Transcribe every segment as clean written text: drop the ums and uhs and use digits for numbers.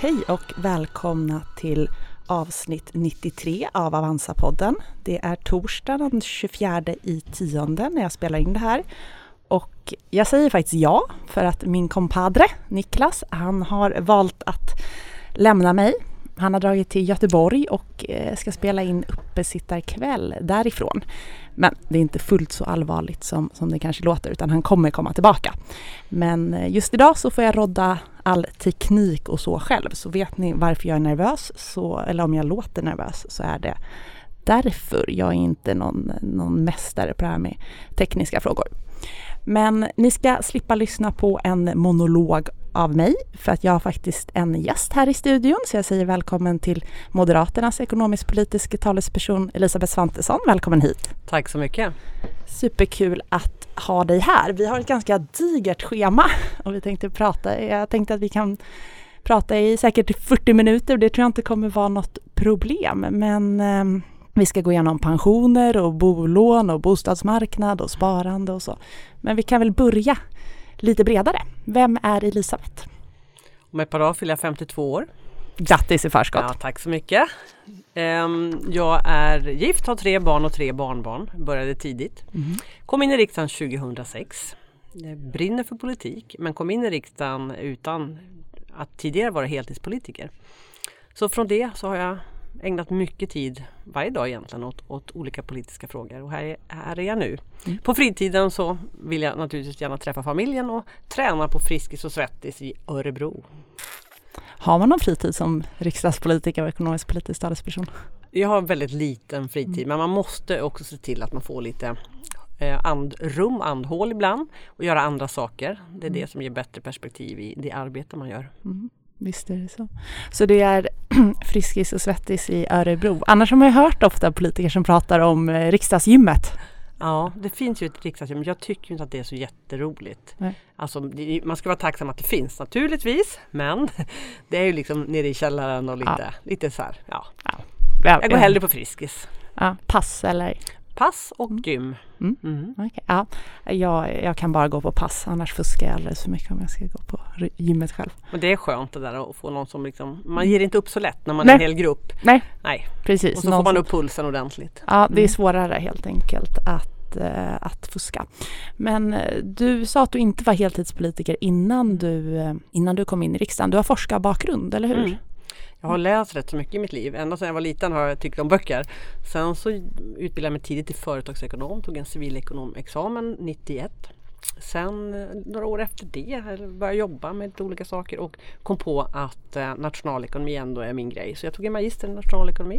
Hej och välkomna till avsnitt 93 av Avanza-podden. Det är torsdag den 24/10 när jag spelar in det här. Och jag säger faktiskt ja för att min kompadre Niklas, han har valt att lämna mig. Han har dragit till Göteborg och ska spela in uppesittarkväll därifrån. Men det är inte fullt så allvarligt som det kanske låter, utan han kommer komma tillbaka. Men just idag så får jag rodda all teknik och så själv. Så vet ni varför jag är nervös, eller om jag låter nervös, så är det därför. Jag är inte någon mästare på det här med tekniska frågor. Men ni ska slippa lyssna på en monolog av mig, för att jag har faktiskt en gäst här i studion, så jag säger välkommen till Moderaternas ekonomisk-politiska talesperson Elisabeth Svantesson. Välkommen hit. Tack så mycket. Superkul att ha dig här. Vi har ett ganska digert schema och jag tänkte att vi kan prata i säkert 40 minuter och det tror jag inte kommer vara något problem, men vi ska gå igenom pensioner och bolån och bostadsmarknad och sparande och så. Men vi kan väl börja lite bredare. Vem är Elisabeth? Om ett par dagar fyller jag 52 år. Grattis i förskott. Ja, tack så mycket. Jag är gift, har 3 barn och 3 barnbarn. Började tidigt. Kom in i riksdagen 2006. Jag brinner för politik, men kom in i riksdagen utan att tidigare vara heltidspolitiker. Så från det så har jag ägnat mycket tid varje dag egentligen åt olika politiska frågor. Och här är jag nu. På fritiden så vill jag naturligtvis gärna träffa familjen och träna på Friskis och Svettis i Örebro. Har man någon fritid som riksdagspolitiker och ekonomisk-politisk talesperson? Jag har väldigt liten fritid, men man måste också se till att man får lite andhål ibland och göra andra saker. Det är det som ger bättre perspektiv i det arbete man gör. Visst är det så. Så det är Friskis och Svettis i Örebro. Annars har man ju hört ofta politiker som pratar om riksdagsgymmet. Ja, det finns ju ett riksdagsgym. Jag tycker inte att det är så jätteroligt. Nej. Alltså, man ska vara tacksam att det finns naturligtvis, men det är ju liksom nere i källaren och lite så här. Ja. Jag går hellre på Friskis. Ja, pass eller? Pass och gym. Okay. Ja, jag kan bara gå på pass, annars fuskar jag alldeles för mycket om jag ska gå på gymmet själv. Men det är skönt det där att få någon som liksom, man ger inte upp så lätt när man är en hel grupp. Nej. Precis. Och så får man upp pulsen ordentligt. Ja, det är svårare helt enkelt att fuska. Men du sa att du inte var heltidspolitiker innan du kom in i riksdagen. Du har forskarbakgrund, eller hur? Jag har läst rätt så mycket i mitt liv. Ända sedan jag var liten har jag tyckt om böcker. Sen så utbildade jag mig tidigt till företagsekonom. Tog en civilekonomexamen 91. Sen några år efter det började jag jobba med lite olika saker. Och kom på att nationalekonomi ändå är min grej. Så jag tog en magister i nationalekonomi.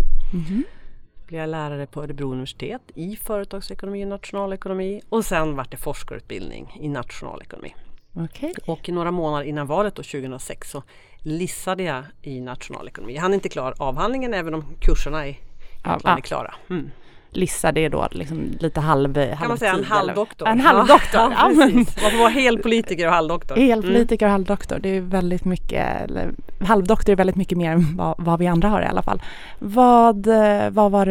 Blev jag lärare på Örebro universitet i företagsekonomi och nationalekonomi. Och sen var det forskarutbildning i nationalekonomi. Okay. Och några månader innan valet 2006 så lissade jag i nationalekonomi. Jag hann inte klara avhandlingen även om kurserna är klara. Lissade är då liksom lite kan man säga en halvdoktor. En halvdoktor, ja. Precis. Man får vara helpolitiker och halvdoktor. Helpolitiker och halvdoktor, det är väldigt mycket, halvdoktor är väldigt mycket mer än vad vi andra har i alla fall. Vad var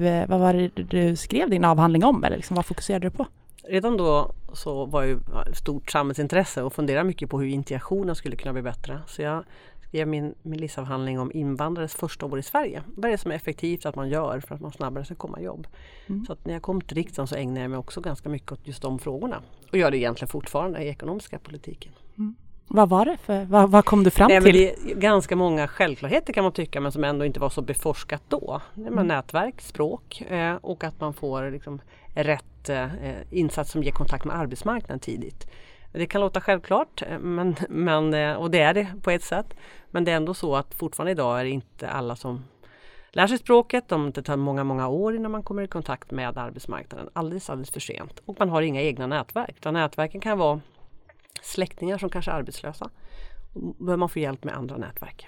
det du skrev din avhandling om, eller liksom, vad fokuserade du på? Redan då så var ju stort samhällsintresse och funderade mycket på hur integrationen skulle kunna bli bättre. Så jag skrev min lissavhandling om invandrares första år i Sverige. Vad är det som är effektivt att man gör för att man snabbare ska komma i jobb? Så att när jag kom till riksdagen så ägnade jag mig också ganska mycket åt just de frågorna. Och gör det egentligen fortfarande i ekonomiska politiken. Vad var det för? Vad kom du fram till? Det är ganska många självklarheter kan man tycka, men som ändå inte var så beforskat då. Det är nätverk, språk och att man får liksom rätt insats som ger kontakt med arbetsmarknaden tidigt. Det kan låta självklart, och det är det på ett sätt. Men det är ändå så att fortfarande idag är det inte alla som lär sig språket. Det tar många år innan man kommer i kontakt med arbetsmarknaden. Alldeles för sent. Och man har inga egna nätverk. Utan nätverken kan vara släktingar som kanske är arbetslösa. Då behöver man få hjälp med andra nätverk.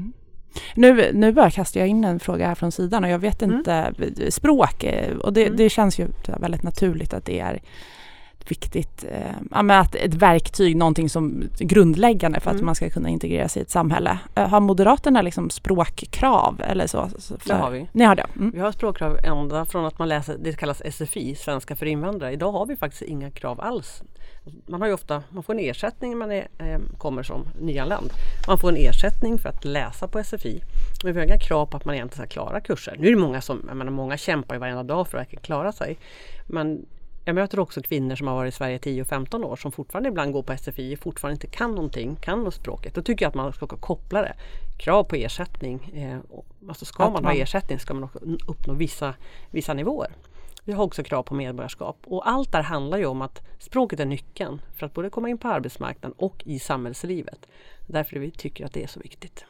Nu bara kastar jag in en fråga här från sidan och jag vet inte språk och det känns ju väldigt naturligt att det viktigt, att ett verktyg, någonting som är grundläggande för att man ska kunna integrera sig i ett samhälle. Har Moderaterna liksom språkkrav eller så? Det har vi. Ni har det? Vi har språkkrav ända från att man läser, det kallas SFI, svenska för invandrare. Idag har vi faktiskt inga krav alls. Man får en ersättning när man kommer som nyanländ. Man får en ersättning för att läsa på SFI. Men vi har inga krav på att man egentligen ska klara kurser. Nu är det många kämpar ju varje dag för att klara sig. Men jag möter också kvinnor som har varit i Sverige 10-15 år som fortfarande ibland går på SFI och fortfarande inte kan någonting, kan språket. Då tycker jag att man ska koppla det. Krav på ersättning. Alltså ska man ha ersättning ska man också uppnå vissa nivåer. Vi har också krav på medborgarskap. Och allt där handlar ju om att språket är nyckeln för att både komma in på arbetsmarknaden och i samhällslivet. Därför vi tycker att det är så viktigt.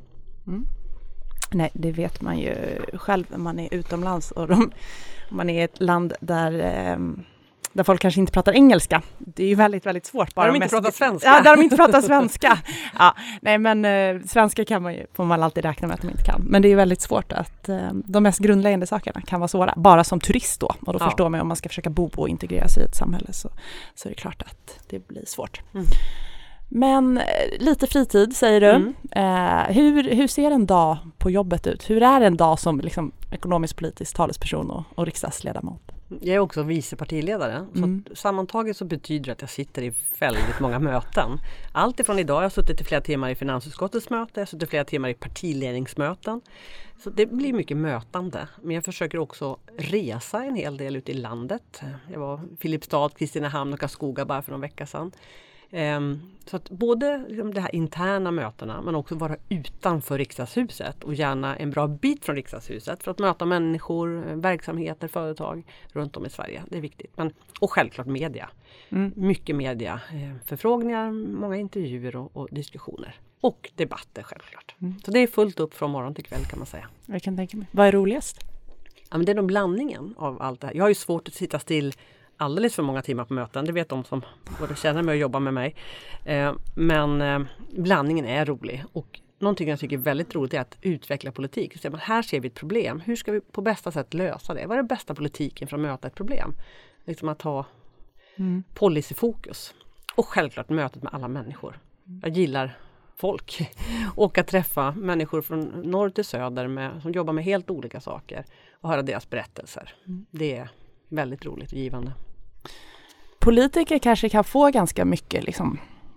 Nej, det vet man ju själv när man är utomlands och om man är i ett land där folk kanske inte pratar engelska. Det är ju väldigt, väldigt svårt. Där de inte pratar svenska. Ja, där de inte pratar svenska. Ja, nej, men svenska får man alltid räkna med att de inte kan. Men det är väldigt svårt att de mest grundläggande sakerna kan vara svåra. Bara som turist då. Och då förstår man om man ska försöka bo och integrera sig i ett samhälle så är det klart att det blir svårt. Men lite fritid säger du. Hur ser en dag på jobbet ut? Hur är en dag som liksom, ekonomisk-politisk talesperson och riksdagsledamot? Jag är också vicepartiledare. Så sammantaget så betyder det att jag sitter i väldigt många möten. Allt ifrån idag, jag har suttit i flera timmar i finansutskottets möte, jag har suttit flera timmar i partiledningsmöten. Så det blir mycket mötande. Men jag försöker också resa en hel del ute i landet. Jag var i Filipstad, Kristinehamn och Karlskoga bara för någon vecka sedan. Så att både liksom de här interna mötena men också vara utanför riksdagshuset och gärna en bra bit från riksdagshuset för att möta människor, verksamheter, företag runt om i Sverige. Det är viktigt. Och självklart media. Mycket media. Förfrågningar, många intervjuer och diskussioner. Och debatter självklart. Så det är fullt upp från morgon till kväll kan man säga. Jag kan tänka mig. Vad är roligast? Ja, men det är nog blandningen av allt det här. Jag har ju svårt att sitta still alldeles för många timmar på möten. Det vet de som både känner mig och jobbar med mig. Men blandningen är rolig. Och någonting jag tycker är väldigt roligt är att utveckla politik. Så här ser vi ett problem. Hur ska vi på bästa sätt lösa det? Vad är den bästa politiken för att möta ett problem? Liksom att ha policyfokus. Och självklart mötet med alla människor. Jag gillar folk. Och att träffa människor från norr till söder som jobbar med helt olika saker. Och höra deras berättelser. Det är väldigt roligt och givande. Politiker kanske kan få ganska mycket liksom,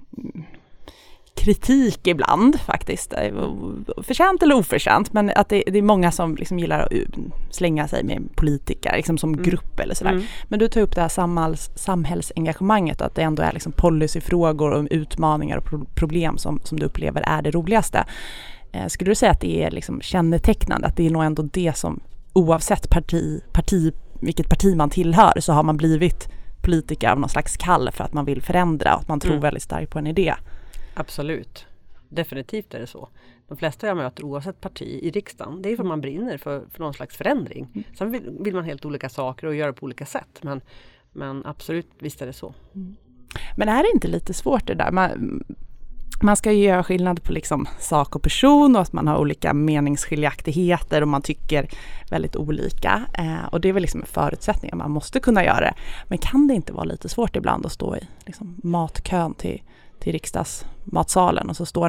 kritik ibland faktiskt. Förtjänt eller oförtjänt, men att det är många som liksom gillar att slänga sig med politiker liksom som grupp eller sådär. Men du tar upp det här samhällsengagemanget och att det ändå är liksom policyfrågor och utmaningar och problem som du upplever är det roligaste. Skulle du säga att det är liksom kännetecknande, att det är nog ändå det som oavsett vilket parti man tillhör så har man blivit politiker av någon slags kall för att man vill förändra och att man tror väldigt starkt på en idé. Absolut. Definitivt är det så. De flesta jag möter oavsett parti i riksdagen, det är för att man brinner för någon slags förändring. Sen vill man helt olika saker och göra på olika sätt. Men absolut, visst är det så. Men är det inte lite svårt det där? Man ska ju göra skillnad på liksom sak och person och att man har olika meningsskiljaktigheter och man tycker väldigt olika. Och det är väl liksom en förutsättning att man måste kunna göra det. Men kan det inte vara lite svårt ibland att stå i liksom matkön till riksdagsmatsalen och så står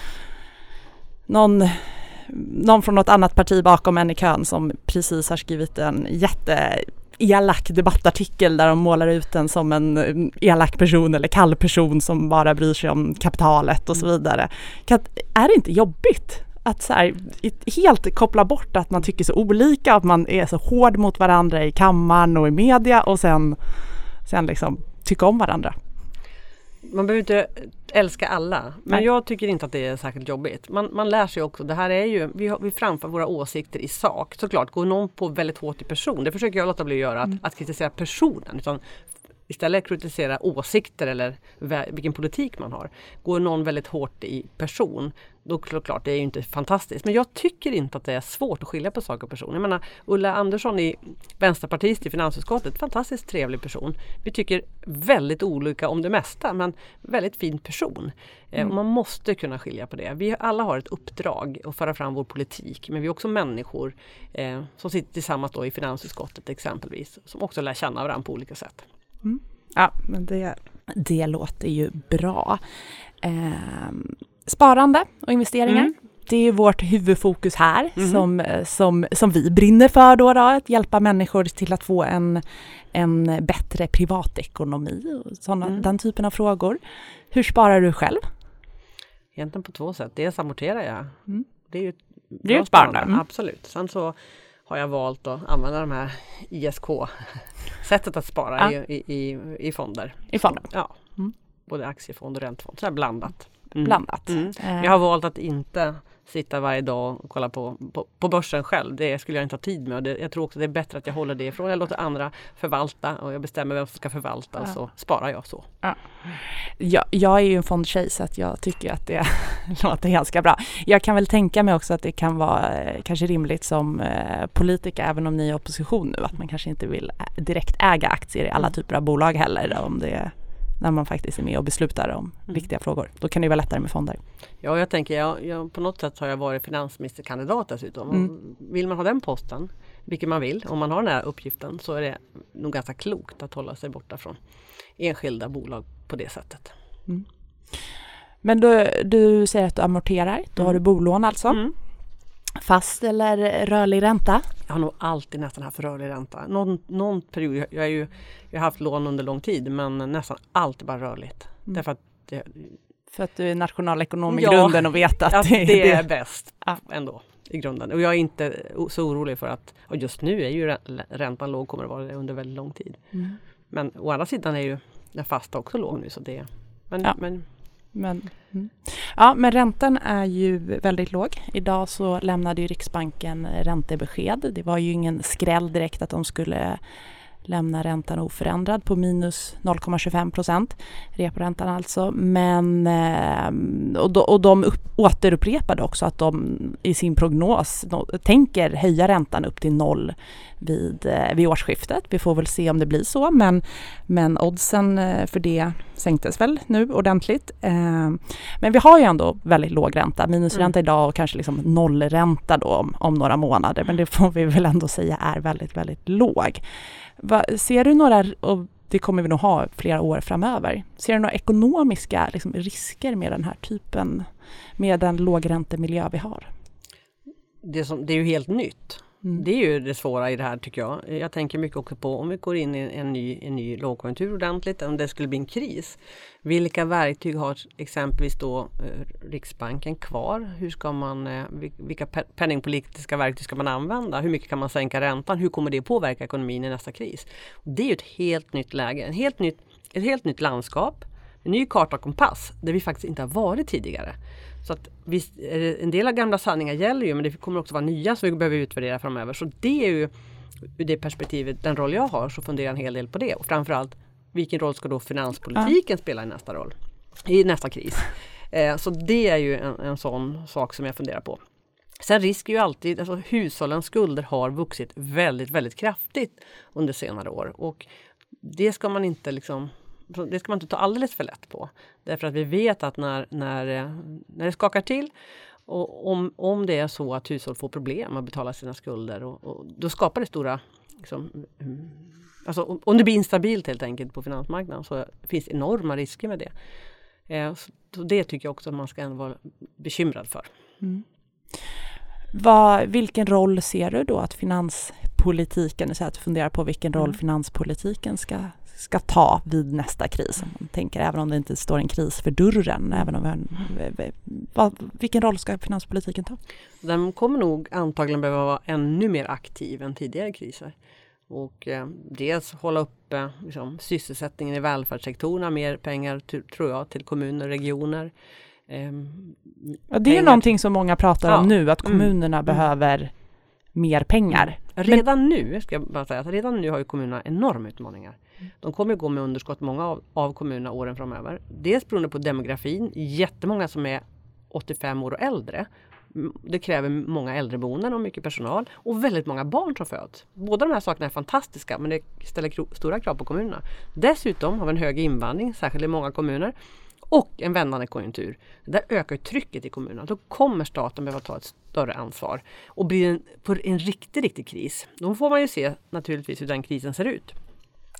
någon från något annat parti bakom en i kön som precis har skrivit en elak debattartikel där de målar ut den som en elak person eller kall person som bara bryr sig om kapitalet och så vidare. Är det inte jobbigt att så här, helt koppla bort att man tycker så olika, att man är så hård mot varandra i kammaren och i media och sen liksom tycka om varandra? Man behöver inte älska alla, men jag tycker inte att det är särskilt jobbigt. Man lär sig också, det här är ju, vi framför våra åsikter i sak. Såklart, går någon på väldigt hårt i person, det försöker jag låta bli att göra, att kritisera personen, utan istället kritisera åsikter eller vilken politik man har. Går någon väldigt hårt i person, då klart det är ju inte fantastiskt. Men jag tycker inte att det är svårt att skilja på sak och person. Jag menar, Ulla Andersson i Vänsterpartiet i finansutskottet, fantastiskt trevlig person. Vi tycker väldigt olika om det mesta, men väldigt fin person. Och man måste kunna skilja på det. Vi alla har ett uppdrag att föra fram vår politik, men vi är också människor som sitter tillsammans då i finansutskottet exempelvis, som också lär känna varandra på olika sätt. Ja, men det låter ju bra. Sparande och investeringar. Det är vårt huvudfokus här som vi brinner för då, att hjälpa människor till att få en bättre privatekonomi och den typen av frågor. Hur sparar du själv? Egentligen på 2 sätt. Dels amorterar jag. Det är ju ett sparande. Absolut. Sen så har jag valt att använda de här ISK-sättet att spara i fonder. I fonder? Ja. Både aktiefond och räntefond. Så här blandat. Blandat. Jag har valt att inte sitta varje dag och kolla på börsen själv. Det skulle jag inte ha tid med. Jag tror också det är bättre att jag håller det ifrån. Jag låter andra förvalta och jag bestämmer vem som ska förvalta och så sparar jag så. Ja, jag är ju en fondtjej så att jag tycker att det låter ganska bra. Jag kan väl tänka mig också att det kan vara kanske rimligt som politiker, även om ni är i opposition nu, att man kanske inte vill direkt äga aktier i alla typer av bolag heller, om det när man faktiskt är med och beslutar om viktiga frågor. Då kan det ju vara lättare med fonder. Ja, jag tänker, jag på något sätt har jag varit finansministerkandidat dessutom. Vill man ha den posten, vilket man vill, om man har den här uppgiften, så är det nog ganska klokt att hålla sig borta från enskilda bolag på det sättet. Men du säger att du amorterar, då har du bolån alltså. Fast eller rörlig ränta? Jag har nog alltid nästan haft rörlig ränta. Någon period, jag har haft lån under lång tid, men nästan alltid bara rörligt. Därför att för att du är nationalekonom i grunden och vet att det är bäst ändå i grunden. Och jag är inte så orolig för att, och just nu är ju räntan låg, kommer att vara det under väldigt lång tid. Men å andra sidan är ju den fasta också låg nu, så det men räntan är ju väldigt låg. Idag så lämnade ju Riksbanken räntebesked. Det var ju ingen skräll direkt att de skulle lämna räntan oförändrad på minus 0,25%. Reporäntan alltså. Men, och de återupprepade också att de i sin prognos tänker höja räntan upp till 0 vid årsskiftet. Vi får väl se om det blir så, men oddsen för det sänktes väl nu ordentligt. Men vi har ju ändå väldigt låg ränta. Minusränta idag och kanske liksom nollränta då om några månader. Men det får vi väl ändå säga är väldigt, väldigt låg. Ser du några, och det kommer vi nog ha flera år framöver, ser du några ekonomiska risker med den här typen, med den lågräntemiljö vi har? Det är ju helt nytt. Det är ju det svåra i det här, tycker jag. Jag tänker mycket också på om vi går in i en ny lågkonjunktur ordentligt, om det skulle bli en kris. Vilka verktyg har exempelvis då Riksbanken kvar? Hur ska man, vilka penningpolitiska verktyg ska man använda? Hur mycket kan man sänka räntan? Hur kommer det påverka ekonomin i nästa kris? Det är ju ett helt nytt läge, ett helt nytt landskap, en ny karta och kompass där vi faktiskt inte har varit tidigare. Så att visst, en del av gamla sanningar gäller ju, men det kommer också vara nya som vi behöver utvärdera framöver. Så det är ju ur det perspektivet, den roll jag har, så funderar jag en hel del på det. Och framförallt, vilken roll ska då finanspolitiken spela i nästa kris? Så det är ju en sån sak som jag funderar på. Sen risk är ju alltid, alltså hushållens skulder har vuxit väldigt, väldigt kraftigt under senare år. Och det ska man inte ta alldeles för lätt på. Därför att vi vet att när det skakar till, och om det är så att hushåll får problem att betala sina skulder, och då skapar det stora, alltså om det blir instabilt helt enkelt på finansmarknaden, så finns enorma risker med det. Så det tycker jag också att man ska ändå vara bekymrad för. Vilken roll ser du då att finanspolitiken, så att du funderar på vilken roll finanspolitiken ska ta vid nästa kris? Om man tänker, även om det inte står en kris för dörren, vilken roll ska finanspolitiken ta? Den kommer nog antagligen behöva vara ännu mer aktiv än tidigare kriser. Och dels hålla upp sysselsättningen i välfärdssektorerna, mer pengar tror jag till kommuner och regioner. Det är någonting som många pratar om nu, att kommunerna behöver mer pengar. Redan nu ska jag bara säga att redan nu har ju kommunerna enorma utmaningar. De kommer gå med underskott, många av kommunerna, åren framöver. Dels beroende på demografin, jättemånga som är 85 år och äldre. Det kräver många äldreboenden och mycket personal, och väldigt många barn som föds. Båda de här sakerna är fantastiska, men det ställer stora krav på kommunerna. Dessutom har vi en hög invandring, särskilt i många kommuner, och en vändande konjunktur. Där ökar trycket i kommunerna. Då kommer staten behöva ta ett större ansvar. Och blir på en riktig kris, då får man ju se naturligtvis hur den krisen ser ut.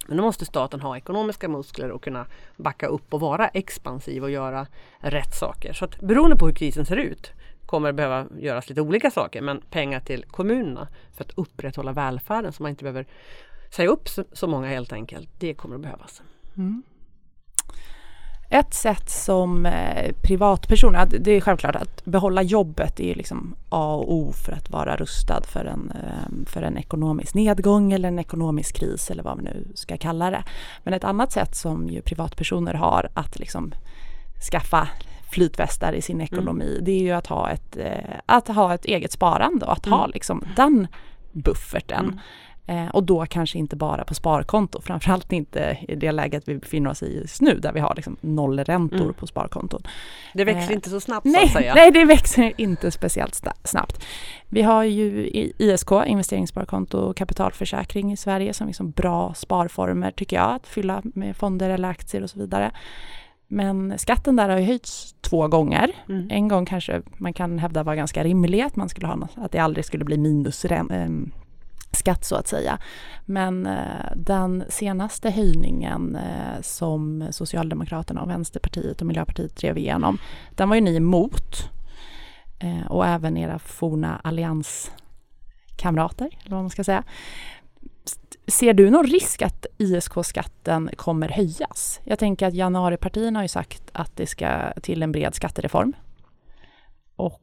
Men då måste staten ha ekonomiska muskler och kunna backa upp och vara expansiv och göra rätt saker. Så att beroende på hur krisen ser ut kommer det behöva göras lite olika saker. Men pengar till kommunerna för att upprätthålla välfärden så man inte behöver säga upp så många helt enkelt. Det kommer att behövas. Mm. Ett sätt som privatpersoner, det är självklart att behålla jobbet är liksom A och O för att vara rustad för en ekonomisk nedgång eller en ekonomisk kris eller vad man nu ska kalla det. Men ett annat sätt som ju privatpersoner har att liksom skaffa flytvästar i sin ekonomi, det är ju att ha ett eget sparande och att ha liksom den bufferten. Och då kanske inte bara på sparkonto, framförallt inte i det läget vi befinner oss i just nu där vi har liksom nollräntor på sparkonton. Det växer inte så snabbt nej, så att säga. Nej, det växer inte speciellt snabbt. Vi har ju ISK, investeringssparkonto och kapitalförsäkring i Sverige som liksom bra sparformer tycker jag, att fylla med fonder eller aktier och så vidare. Men skatten där har ju höjts 2 gånger. En gång kanske man kan hävda var ganska rimlig att man skulle ha att det aldrig skulle bli skatt så att säga. Men den senaste höjningen som Socialdemokraterna och Vänsterpartiet och Miljöpartiet drev igenom, den var ju ni emot. Och även era forna allianskamrater, eller vad man ska säga. Ser du någon risk att ISK-skatten kommer höjas? Jag tänker att januaripartierna har ju sagt att det ska till en bred skattereform. Och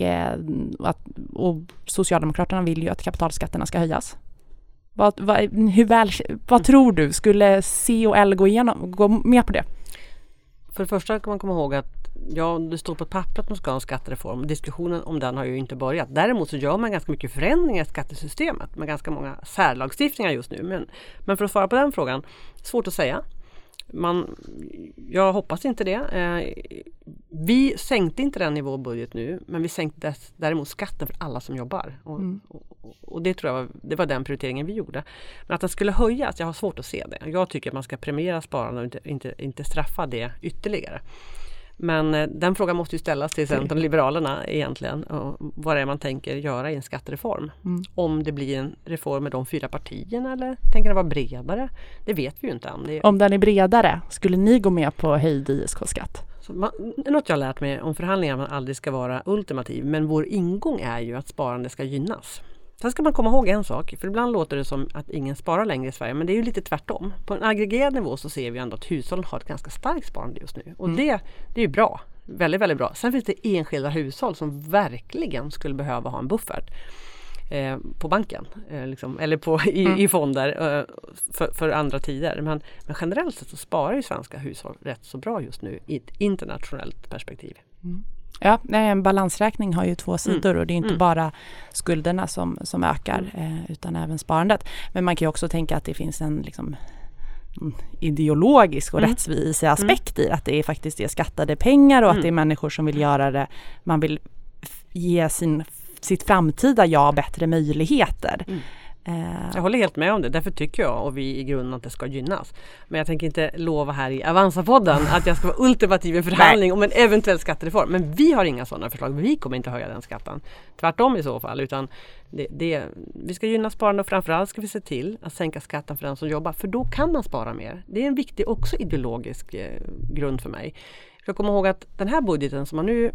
Socialdemokraterna vill ju att kapitalskatterna ska höjas. Vad tror du? Skulle C och L gå med på det? För det första kan man komma ihåg att det står på ett papper att man ska ha en skattereform. Diskussionen om den har ju inte börjat. Däremot så gör man ganska mycket förändringar i skattesystemet med ganska många särlagstiftningar just nu. Men för att svara på den frågan, svårt att säga. Jag hoppas inte det. Vi sänkte inte den i vår budget nu, men vi sänkte däremot skatten för alla som jobbar. Och det tror jag det var den prioriteringen vi gjorde. Men att den skulle höjas, jag har svårt att se det. Jag tycker att man ska premiera sparande och inte straffa det ytterligare. Men den frågan måste ju ställas till Centern och Liberalerna egentligen. Och vad är man tänker göra i en skattereform? Om det blir en reform med de 4 partierna eller tänker den vara bredare? Det vet vi ju inte än. Om den är bredare, skulle ni gå med på höjd ISK-skatt? Något jag har lärt mig om förhandlingar man aldrig ska vara ultimativ. Men vår ingång är ju att sparande ska gynnas. Sen ska man komma ihåg en sak, för ibland låter det som att ingen sparar längre i Sverige, men det är ju lite tvärtom. På en aggregerad nivå så ser vi ändå att hushållen har ett ganska starkt sparande just nu. Och det är ju bra, väldigt, väldigt bra. Sen finns det enskilda hushåll som verkligen skulle behöva ha en buffert på banken, eller i fonder för andra tider. Men generellt sett så sparar ju svenska hushåll rätt så bra just nu i ett internationellt perspektiv. Ja, en balansräkning har ju 2 sidor och det är inte bara skulderna som ökar utan även sparandet. Men man kan ju också tänka att det finns en ideologisk och rättsvis aspekt i att det är faktiskt det skattade pengar och att det är människor som vill göra det. Man vill ge sitt framtida jag bättre möjligheter. Jag håller helt med om det. Därför tycker jag och vi i grunden att det ska gynnas. Men jag tänker inte lova här i Avanza-podden att jag ska vara ultimativ i förhandling om en eventuell skattereform. Men vi har inga sådana förslag. Vi kommer inte höja den skatten. Tvärtom i så fall. Utan vi ska gynna sparande och framförallt ska vi se till att sänka skatten för den som jobbar. För då kan man spara mer. Det är en viktig också ideologisk grund för mig. Jag ska komma ihåg att den här budgeten som nu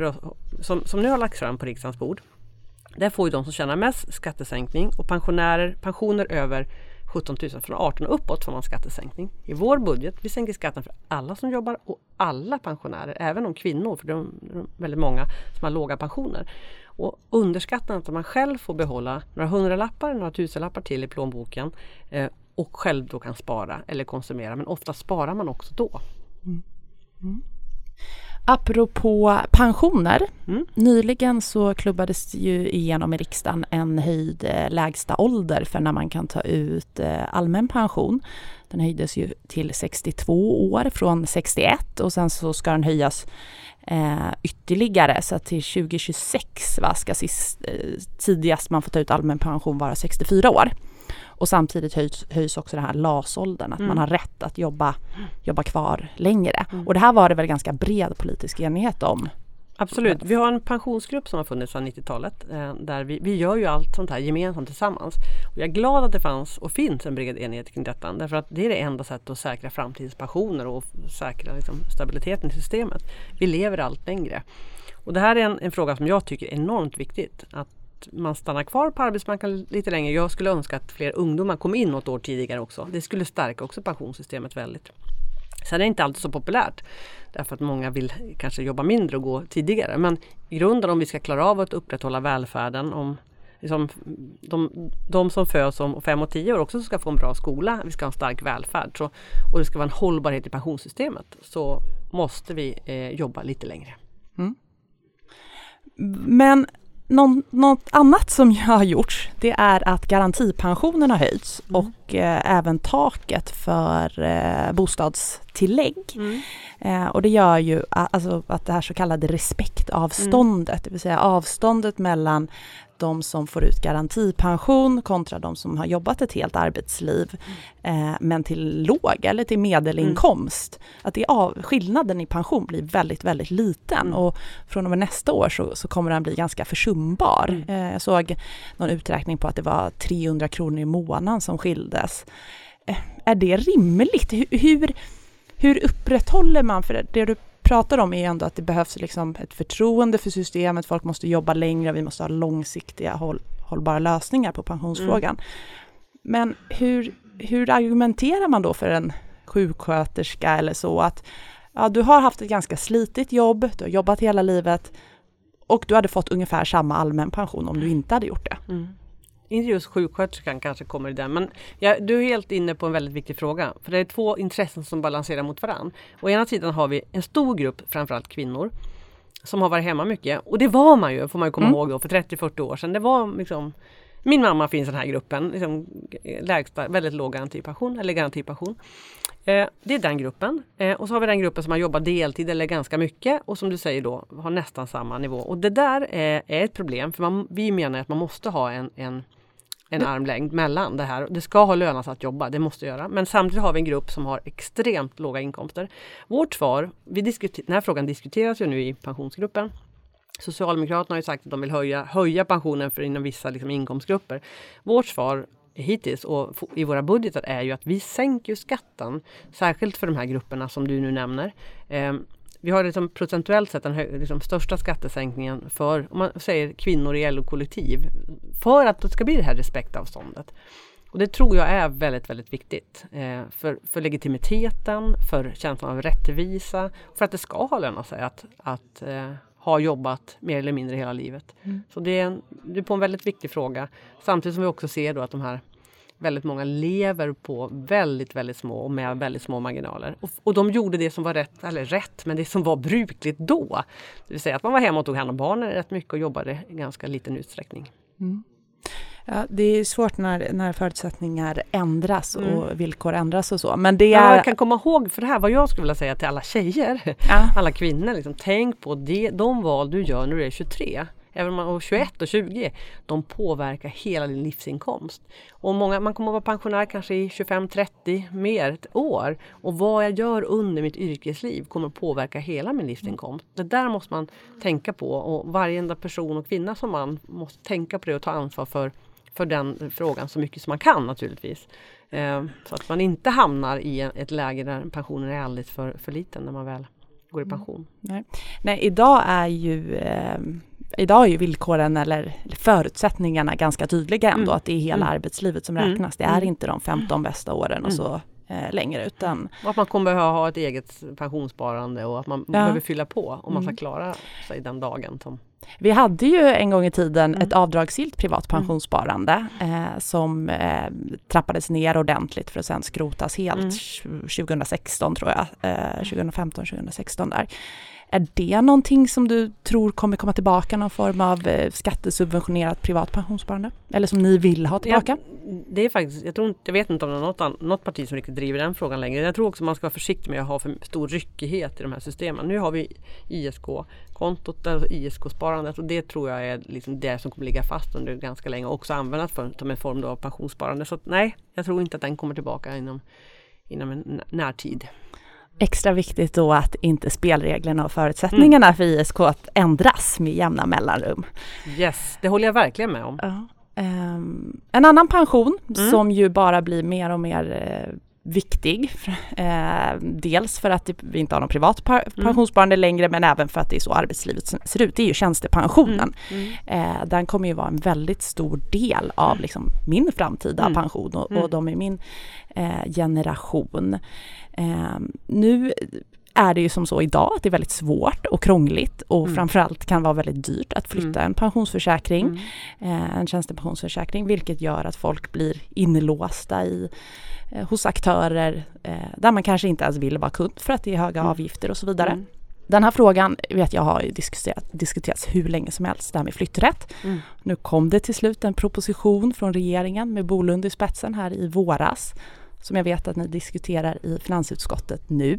har lagts fram på riksdagens bord. Där får ju de som tjänar mest skattesänkning och pensioner över 17 000 från 18 och uppåt får man skattesänkning. I vår budget, vi sänker skatten för alla som jobbar och alla pensionärer, även om kvinnor, för det är väldigt många som har låga pensioner. Och underskatten att man själv får behålla några hundralappar, några tusenlappar till i plånboken och själv då kan spara eller konsumera, men ofta sparar man också då. Apropå pensioner, nyligen så klubbades ju igenom i riksdagen en höjd lägsta ålder för när man kan ta ut allmän pension. Den höjdes ju till 62 år från 61 och sen så ska den höjas ytterligare så att till 2026 ska tidigast man får ta ut allmän pension vara 64 år. Och samtidigt höjs också den här LAS-åldern, att man har rätt att jobba kvar längre. Och det här var det väl ganska bred politisk enighet om? Absolut. Vi har en pensionsgrupp som har funnits sedan 90-talet där vi gör ju allt sånt här gemensamt tillsammans. Och jag är glad att det fanns och finns en bred enighet kring detta, därför att det är det enda sättet att säkra framtidens pensioner och säkra liksom, stabiliteten i systemet. Vi lever allt längre. Och det här är en fråga som jag tycker är enormt viktigt, att man stannar kvar på arbetsmarknaden lite längre. Jag skulle önska att fler ungdomar kom in något år tidigare också. Det skulle stärka också pensionssystemet väldigt. Sen är det inte alltid så populärt, därför att många vill kanske jobba mindre och gå tidigare. Men i grunden, om vi ska klara av att upprätthålla välfärden, om liksom, de som föds om 5 och 10 år också ska få en bra skola, vi ska ha en stark välfärd och det ska vara en hållbarhet i pensionssystemet, så måste vi jobba lite längre. Mm. Men något annat som jag har gjort, det är att garantipensionen har höjts och även taket för bostadstillägg. Och det gör ju att det här så kallade respektavståndet, det vill säga avståndet mellan de som får ut garantipension kontra de som har jobbat ett helt arbetsliv men till låg eller till medelinkomst. Att skillnaden i pension blir väldigt, väldigt liten och från och med nästa år så kommer den bli ganska försumbar. Jag såg någon uträkning på att det var 300 kronor i månaden som skildes. Är det rimligt? Hur upprätthåller man, för det du pratar om är ändå att det behövs liksom ett förtroende för systemet, folk måste jobba längre, vi måste ha långsiktiga hållbara lösningar på pensionsfrågan. Men hur argumenterar man då för en sjuksköterska eller så att du har haft ett ganska slitigt jobb, du har jobbat hela livet och du hade fått ungefär samma allmän pension om du inte hade gjort det? Inte just sjuksköterskan kanske kommer i den, men du är helt inne på en väldigt viktig fråga. För det är 2 intressen som balanserar mot varandra. Å ena sidan har vi en stor grupp, framförallt kvinnor, som har varit hemma mycket. Och det var man ju, får man ju komma ihåg då, för 30-40 år sedan. Det var liksom, min mamma finns i den här gruppen, liksom, lägsta, väldigt låg garantipension, eller garantipension. Det är den gruppen. Och så har vi den gruppen som har jobbat deltid eller ganska mycket och som du säger då har nästan samma nivå. Och det där är ett problem, för vi menar att man måste ha en armlängd mellan det här. Det ska ha lönat att jobba, det måste göra. Men samtidigt har vi en grupp som har extremt låga inkomster. Vårt svar, den här frågan diskuteras ju nu i pensionsgruppen. Socialdemokraterna har ju sagt att de vill höja pensionen för inom vissa liksom, inkomstgrupper. Vårt svar hittills och i våra budgetar är ju att vi sänker skatten, särskilt för de här grupperna som du nu nämner. Vi har liksom procentuellt sett den liksom största skattesänkningen för, om man säger kvinnor i LO-kollektiv, för att det ska bli det här respektavståndet. Och det tror jag är väldigt, väldigt viktigt för legitimiteten, för känslan av rättvisa, för att det ska ha lönat sig att ha jobbat mer eller mindre hela livet. Så det är på en väldigt viktig fråga. Samtidigt som vi också ser då att de här väldigt många lever på väldigt, väldigt små och med väldigt små marginaler. Och de gjorde det som var rätt, men det som var brukligt då. Det vill säga att man var hemma och tog hand om barnen rätt mycket och jobbade i ganska liten utsträckning. Ja, det är svårt när förutsättningar ändras och villkor ändras och så. Men det är... Jag kan komma ihåg för det här vad jag skulle vilja säga till alla tjejer, alla kvinnor. Liksom, tänk på de val du gör när du är 23. Även om man är 21 och 20, de påverkar hela din livsinkomst. Och man kommer att vara pensionär kanske i 25-30 mer ett år. Och vad jag gör under mitt yrkesliv kommer att påverka hela min livsinkomst. Det där måste man tänka på. Och varje enda person och kvinna som man måste tänka på det och ta ansvar för den frågan så mycket som man kan naturligtvis. Så att man inte hamnar i ett läge där pensionen är alldeles för liten när man väl går i pension. Nej, idag är ju villkoren eller förutsättningarna ganska tydliga ändå att det är hela arbetslivet som räknas. Det är inte de 15 bästa åren och så längre utan... Och att man kommer behöva ha ett eget pensionssparande och att man behöver fylla på om man ska klara sig den dagen. Vi hade ju en gång i tiden ett avdragsgillt privat pensionssparande som trappades ner ordentligt för att sen skrotas helt 2016 tror jag. 2015-2016 där. Är det någonting som du tror kommer komma tillbaka, någon form av skattesubventionerat privat pensionssparande? Eller som ni vill ha tillbaka? Det är faktiskt, jag vet inte om det är något parti som riktigt driver den frågan längre. Jag tror också man ska vara försiktig med att ha för stor ryckighet i de här systemen. Nu har vi ISK-kontot, alltså ISK-sparandet, och det tror jag är liksom det som kommer ligga fast under ganska länge och också användas som en form av pensionssparande. Så nej, jag tror inte att den kommer tillbaka inom en närtid. Extra viktigt då att inte spelreglerna och förutsättningarna för ISK att ändras med jämna mellanrum. Yes, det håller jag verkligen med om. Ja. En annan pension som ju bara blir mer och mer viktig. Dels för att vi inte har någon privat pensionssparande längre, men även för att det är så arbetslivet ser ut. Det är ju tjänstepensionen. Den kommer ju vara en väldigt stor del av liksom min framtida pension och de i min generation. Nu är det ju som så idag att det är väldigt svårt och krångligt och framförallt kan vara väldigt dyrt att flytta en pensionsförsäkring, en tjänstepensionsförsäkring, vilket gör att folk blir inlåsta hos aktörer där man kanske inte ens vill vara kund för att det är höga avgifter och så vidare. Den här frågan vet jag har ju diskuterats hur länge som helst, det här med flytträtt. Nu kom det till slut en proposition från regeringen med Bolund i spetsen här i våras, som jag vet att ni diskuterar i finansutskottet nu.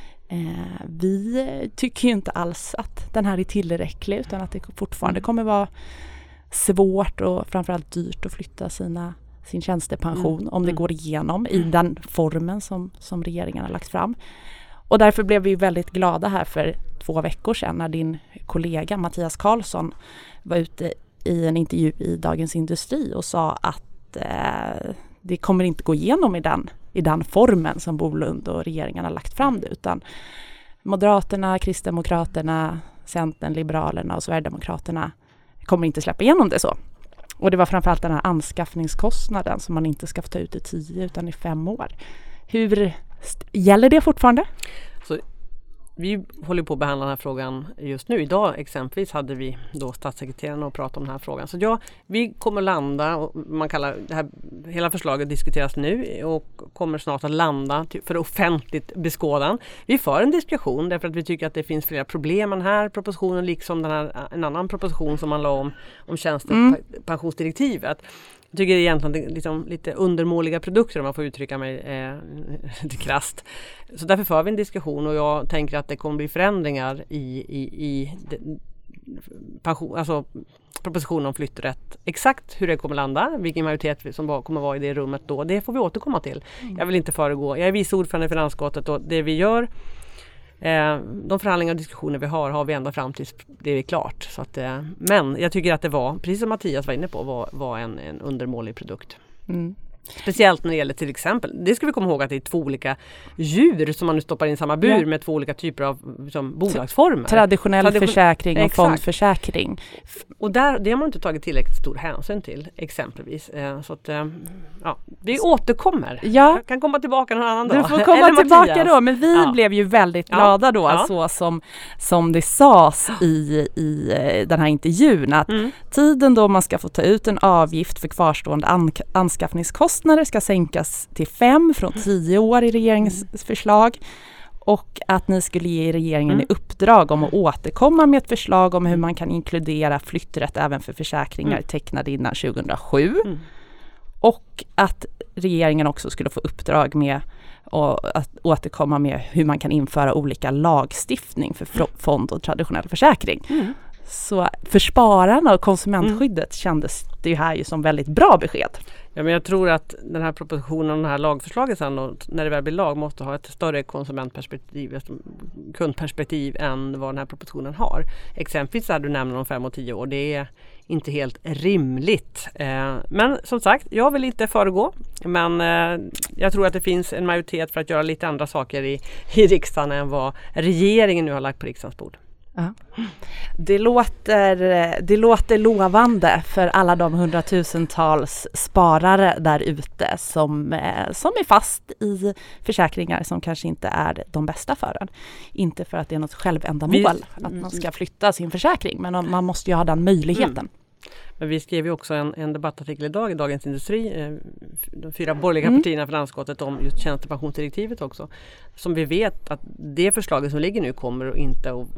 Vi tycker ju inte alls att den här är tillräcklig, utan att det fortfarande kommer vara svårt och framförallt dyrt att flytta sin tjänstepension om det går igenom i den formen som regeringen har lagt fram. Och därför blev vi väldigt glada här för 2 veckor sedan när din kollega Mattias Karlsson var ute i en intervju i Dagens Industri och sa att det kommer inte gå igenom i den formen som Bolund och regeringen har lagt fram det, utan Moderaterna, Kristdemokraterna, Centern, Liberalerna och Sverigedemokraterna kommer inte släppa igenom det så. Och det var framförallt den här anskaffningskostnaden som man inte ska få ta ut i 10 utan i 5 år. Hur gäller det fortfarande? Så vi håller på att behandla den här frågan just nu. Idag exempelvis hade vi då statssekreteraren och pratade om den här frågan. Så vi kommer landa, och man kallar det här, hela förslaget diskuteras nu och kommer snart att landa för offentligt beskådan. Vi för en diskussion därför att vi tycker att det finns flera problem med den här propositionen, liksom en annan proposition som man la om tjänstepensionsdirektivet. Jag tycker det är egentligen liksom lite undermåliga produkter, om man får uttrycka mig lite krasst. Så därför för vi en diskussion, och jag tänker att det kommer bli förändringar i propositionen om flytträtt. Exakt hur det kommer landa, vilken majoritet som kommer vara i det rummet då, det får vi återkomma till. Jag vill inte föregå. Jag är vice ordförande i finansutskottet, och det vi gör, de förhandlingar och diskussioner vi har vi ända fram tills det är klart. Så att, men jag tycker att det var, precis som Mattias var inne på, var en undermålig produkt. Speciellt när det gäller till exempel, det ska vi komma ihåg att det är 2 olika djur som man nu stoppar in i samma bur med 2 olika typer av bolagsformer. Traditionell försäkring och fondförsäkring. Och det har man inte tagit tillräckligt stor hänsyn till exempelvis. Så att, vi återkommer. Ja. Jag kan komma tillbaka någon annan dag. Du får komma tillbaka då, men vi blev ju väldigt glada då, så som det sades i den här intervjun, att tiden då man ska få ta ut en avgift för kvarstående anskaffningskostnader ska sänkas till 5 från 10 år i regeringens förslag, och att ni skulle ge regeringen i uppdrag om att återkomma med ett förslag om hur man kan inkludera flytträtt även för försäkringar tecknade innan 2007. Och att regeringen också skulle få uppdrag med att återkomma med hur man kan införa olika lagstiftning för fond och traditionell försäkring. Så för spararna och konsumentskyddet kändes det här ju som väldigt bra besked. Ja, men jag tror att den här propositionen och det här lagförslaget sen, när det väl blir lag, måste ha ett större konsumentperspektiv, ett kundperspektiv än vad den här propositionen har. Exempelvis så här du nämner om 5 och 10 år, det är inte helt rimligt. Men som sagt, jag vill inte föregå, men jag tror att det finns en majoritet för att göra lite andra saker i riksdagen än vad regeringen nu har lagt på riksdagens bord. Ja. Det låter lovande för alla de 100-tusentals sparare där ute som är fast i försäkringar som kanske inte är de bästa för en. Inte för att det är något självändamål att man ska flytta sin försäkring, men man måste ju ha den möjligheten. Men vi skrev ju också en debattartikel idag i Dagens Industri, de 4 borgerliga partierna i finansutskottet, om just tjänstepensionsdirektivet också. Som vi vet att det förslaget som ligger nu kommer inte att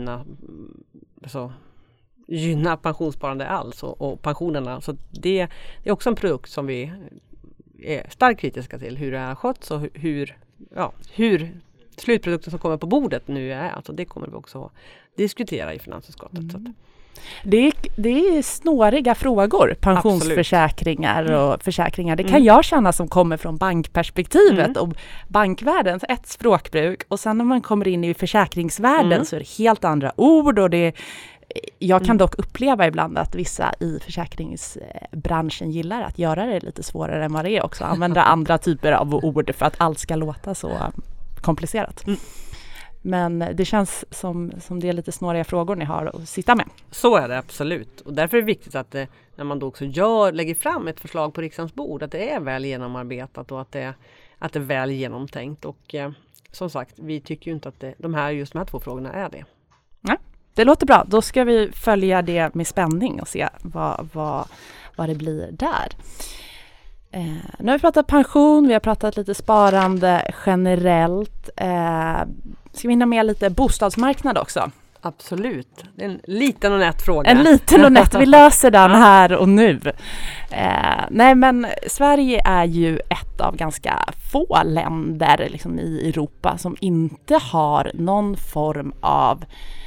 gynna pensionssparande alls och pensionerna. Så det är också en produkt som vi är starkt kritiska till, hur det har skötts och hur slutprodukten som kommer på bordet nu är. Alltså det kommer vi också diskutera i finansutskottet. Så att. Det är snåriga frågor, pensionsförsäkringar och försäkringar. Det kan jag känna som kommer från bankperspektivet och bankvärldens ett språkbruk. Och sen när man kommer in i försäkringsvärlden så är det helt andra ord. Och jag kan dock uppleva ibland att vissa i försäkringsbranschen gillar att göra det lite svårare än vad det är också. Använda andra typer av ord för att allt ska låta så komplicerat. Men det känns som det är lite snåriga frågor ni har att sitta med. Så är det absolut. Och därför är det viktigt att när man då också lägger fram ett förslag på riksdagens bord, att det är väl genomarbetat och att det är väl genomtänkt. Och som sagt, vi tycker ju inte att just de här två frågorna är det. Ja, det låter bra. Då ska vi följa det med spänning och se vad det blir där. Nu har vi pratat pension, vi har pratat lite sparande generellt. Ska vi hinna med lite bostadsmarknad också? Absolut. Det är en liten och nätt fråga. En liten och nätt. Vi löser den här och nu. Nej, men Sverige är ju ett av ganska få länder liksom, i Europa som inte har någon form av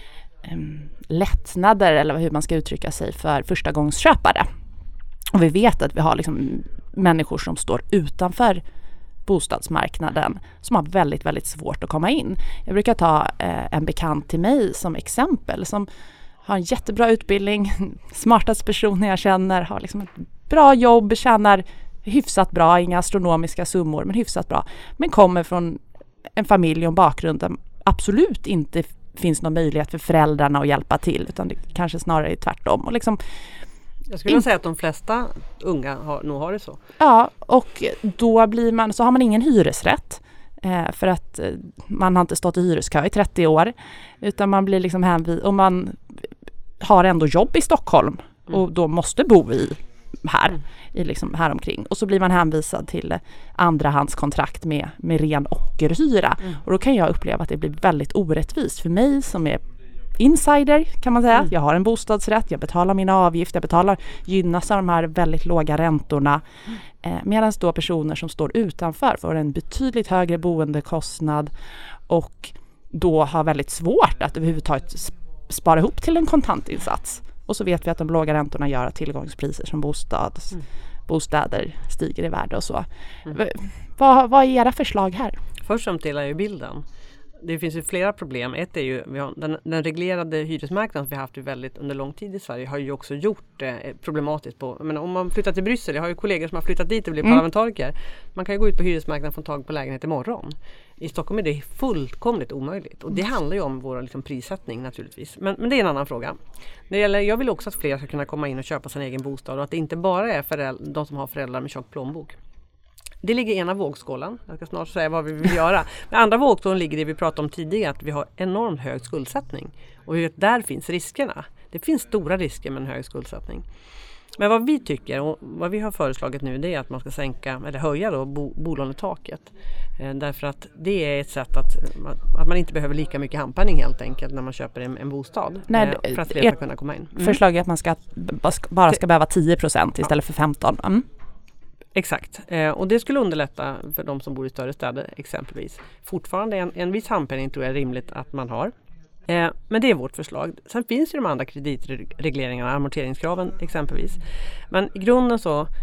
lättnader eller hur man ska uttrycka sig för förstagångsköpare. Och vi vet att vi har liksom människor som står utanför bostadsmarknaden som har väldigt, väldigt svårt att komma in. Jag brukar ta en bekant till mig som exempel som har en jättebra utbildning, smartaste personer jag känner, har liksom ett bra jobb, tjänar hyfsat bra, inga astronomiska summor men hyfsat bra, men kommer från en familj och en bakgrund där absolut inte finns någon möjlighet för föräldrarna att hjälpa till, utan det kanske snarare är tvärtom. Och liksom, jag skulle säga att de flesta unga har det så. Ja, och då så har man ingen hyresrätt för att man har inte stått i hyreskö i 30 år, utan man blir liksom hänvisad, och man har ändå jobb i Stockholm och då måste bo här omkring. Och så blir man hänvisad till andrahandskontrakt med ren ockerhyra. Och då kan jag uppleva att det blir väldigt orättvist för mig som är insider, kan man säga. Jag har en bostadsrätt, jag betalar mina avgifter, gynnas av de här väldigt låga räntorna. Medan då personer som står utanför får en betydligt högre boendekostnad och då har väldigt svårt att överhuvudtaget spara ihop till en kontantinsats. Och så vet vi att de låga räntorna gör att tillgångspriser som bostäder stiger i värde och så. Vad är era förslag här? Först som delar ju bilden. Det finns ju flera problem. Ett är ju den reglerade hyresmarknaden som vi har haft väldigt under lång tid i Sverige har ju också gjort det problematiskt men om man flyttar till Bryssel, jag har ju kollegor som har flyttat dit och blivit parlamentariker. Man kan ju gå ut på hyresmarknaden och få tag på lägenhet imorgon. I Stockholm är det fullkomligt omöjligt och det handlar ju om vår liksom, prissättning naturligtvis. Men det är en annan fråga. Jag vill också att fler ska kunna komma in och köpa sin egen bostad och att det inte bara är de som har föräldrar med tjock plånbok. Det ligger i ena vågskålen. Jag ska snart säga vad vi vill göra. Men andra vågskålen ligger det vi pratade om tidigare, att vi har enormt hög skuldsättning. Och vi vet, där finns riskerna. Det finns stora risker med en hög skuldsättning. Men vad vi tycker och vad vi har föreslagit nu, det är att man ska höja då bolånetaket. Därför att det är ett sätt att man inte behöver lika mycket handpenning helt enkelt när man köper en bostad. Nej, för att fler ska kunna komma in. Förslag är att man bara ska behöva 10% istället för 15%. Exakt. Och det skulle underlätta för de som bor i större städer exempelvis. Fortfarande en viss handpenning tror jag är rimligt att man har. Men det är vårt förslag. Sen finns ju de andra kreditregleringarna, amorteringskraven exempelvis. Men i grunden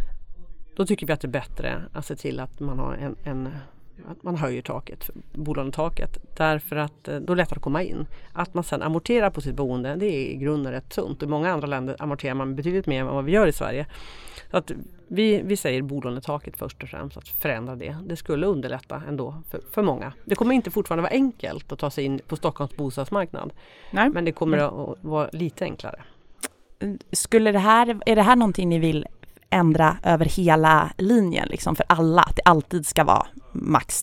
då tycker vi att det är bättre att se till att man har att man höjer bolånetaket. Därför att då är det lättare att komma in. Att man sen amorterar på sitt boende, det är i grunden rätt sunt. I många andra länder amorterar man betydligt mer än vad vi gör i Sverige. Så att vi säger bolånetaket först och främst, att förändra det. Det skulle underlätta ändå för många. Det kommer inte fortfarande vara enkelt att ta sig in på Stockholms bostadsmarknad. Nej. Men det kommer att vara lite enklare. Är det här någonting ni vill ändra över hela linjen liksom för alla? Att det alltid ska vara max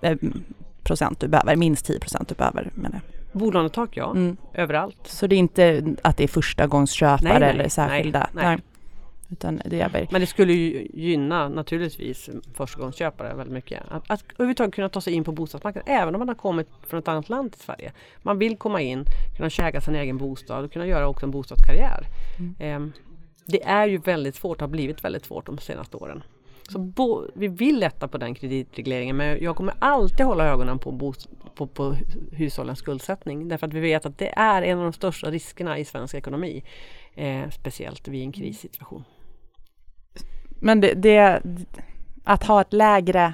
10% du behöver, minst 10% du behöver, menar jag. Bolånetak, ja. Överallt. Så det är inte att det är första gångs köpare eller särskilda? Nej. Utan men det skulle ju gynna naturligtvis förstagångsköpare väldigt mycket. Att överhuvudtaget kunna ta sig in på bostadsmarknaden även om man har kommit från ett annat land till Sverige. Man vill komma in, kunna äga sin egen bostad och kunna göra också en bostadskarriär. Det är ju väldigt svårt, har blivit väldigt svårt de senaste åren. Så vi vill lätta på den kreditregleringen, men jag kommer alltid hålla ögonen på hushållens skuldsättning. Därför att vi vet att det är en av de största riskerna i svensk ekonomi. Speciellt vid en krissituation. Men att ha ett lägre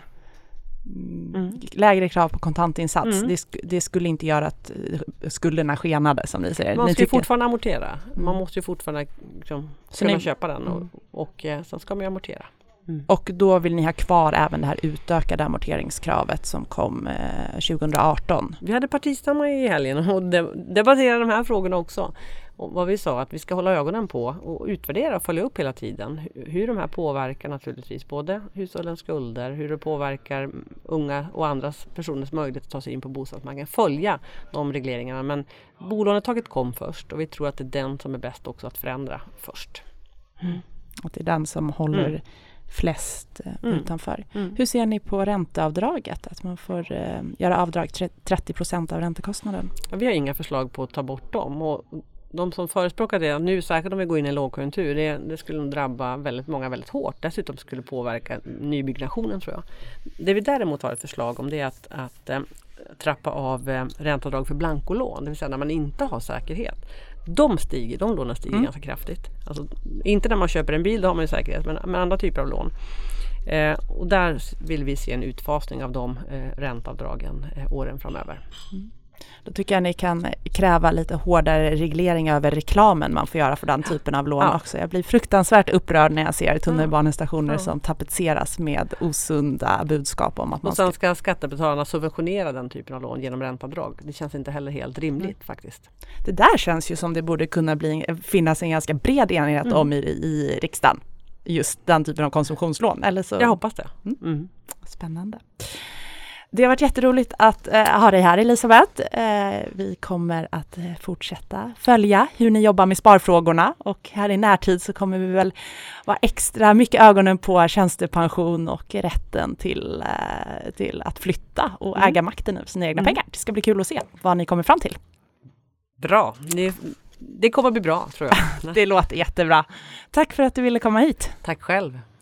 krav på kontantinsats, det skulle inte göra att skulderna skenade, som ni säger. Man ska ju fortfarande amortera. Man måste ju fortfarande kunna köpa den och sen ska man ju amortera. Och då vill ni ha kvar även det här utökade amorteringskravet som kom 2018. Vi hade partistämma i helgen och debatterade de här frågorna också. Och vad vi sa att vi ska hålla ögonen på och utvärdera och följa upp hela tiden. Hur de här påverkar naturligtvis både hushållens skulder, hur det påverkar unga och andras personers möjlighet att ta sig in på bostadsmarknaden. Följa de regleringarna, men bolånetaket kom först och vi tror att det är den som är bäst också att förändra först. Att det är den som håller flest utanför. Hur ser ni på ränteavdraget? Att man får göra avdrag 30% av räntekostnaden? Ja, vi har inga förslag på att ta bort dem, och de som förespråkar det nu, särskilt om vi går in i en lågkonjunktur, det skulle nog drabba väldigt många väldigt hårt. Dessutom skulle det påverka nybyggnationen, tror jag. Det vi däremot har ett förslag om, det är att trappa av ränteavdrag för blankolån, det vill säga när man inte har säkerhet. De lånen stiger ganska kraftigt. Alltså, inte när man köper en bil, då har man ju säkerhet, men andra typer av lån. Och där vill vi se en utfasning av de ränteavdragen åren framöver. Då tycker jag ni kan kräva lite hårdare reglering över reklamen man får göra för den typen av lån också. Jag blir fruktansvärt upprörd när jag ser tunnelbanestationer som tapetseras med osunda budskap om att man och sen ska skattebetalarna subventionera den typen av lån genom ränteavdrag. Det känns inte heller helt rimligt faktiskt. Det där känns ju som det borde kunna finnas en ganska bred enighet om i riksdagen. Just den typen av konsumtionslån. Eller så... Jag hoppas det. Spännande. Det har varit jätteroligt att ha dig här, Elisabeth. Vi kommer att fortsätta följa hur ni jobbar med sparfrågorna, och här i närtid så kommer vi väl vara extra mycket ögonen på tjänstepension och rätten till att flytta och äga makten över sina egna pengar. Det ska bli kul att se vad ni kommer fram till. Bra, det kommer bli bra, tror jag. Det låter jättebra. Tack för att du ville komma hit. Tack själv.